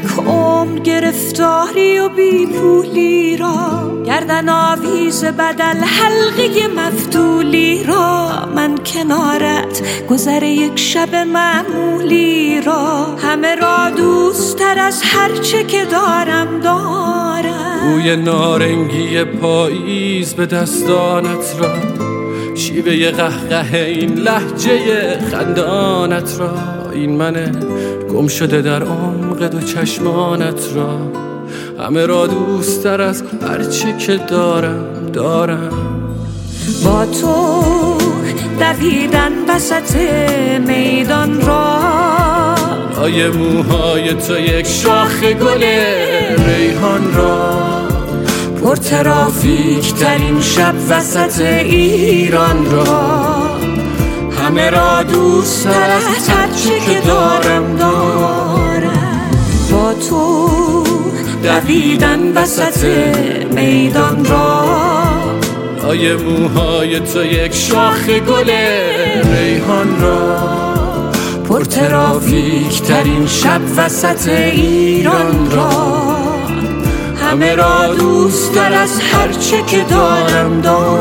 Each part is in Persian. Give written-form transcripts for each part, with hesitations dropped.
یک عمر گرفتاری و بی پولی را، گردن آویز بدل حلقه مفتولی را، من کنارت گذر یک شب معمولی را، همه را دوست تر از هرچه که دارم بوی نارنگی پاییز به دستانت را، شیوه قهقه این لهجه خندانت را، این من گم شده در عمق دو چشمانت را، همه را دوست تر از هرچی که دارم با تو دویدن وسط میدان را، لای موهای تو یک شاخ گل ریحان را، پر ترافیک ترین شب وسط ایران را، همه را دوست تر از هرچی که دارم با تو دویدن وسط میدان را، لای موهای تو یک شاخ گل ریحان را، پر ترافیک ترین شب وسط ایران را، همه را دوست تر از هرچه که دارم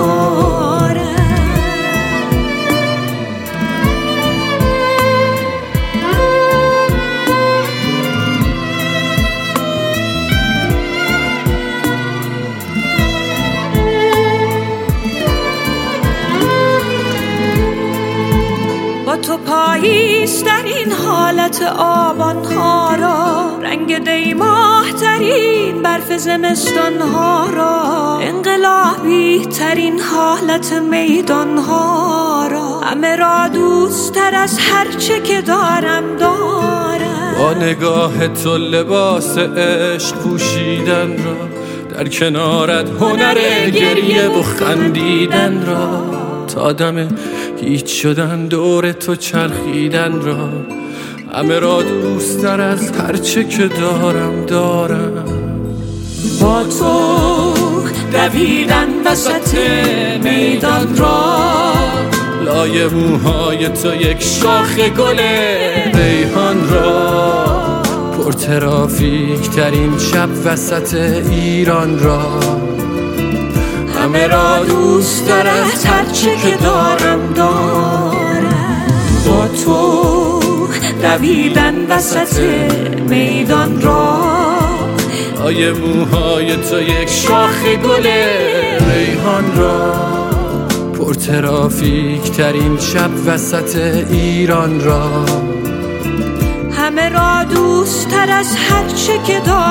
با تو پاییز در این حالت آبان ها را، رنگ دیماه ترین برف زمستان ها را، انقلابی ترین حالت میدان ها را، همه را دوست تر از هرچه که دارم با نگاه تو لباس عشق پوشیدن را، در کنارت هنر گریه و خندیدن را، تا دم هیچ شدن دور تو چرخیدن را، همه را دوست تر از هرچه که دارم با تو دویدن وسط میدان را، لای موهای تو یک شاخ گل ریحان را، پر ترافیک ترین شب وسط ایران را، همه را دوست تر از هرچه که دارم با تو دویدن وسط میدان را، لای موهای تو یک شاخ گل ریحان را، پر ترافیک ترین شب وسط ایران را، همه را دوست تر از هرچه که دارم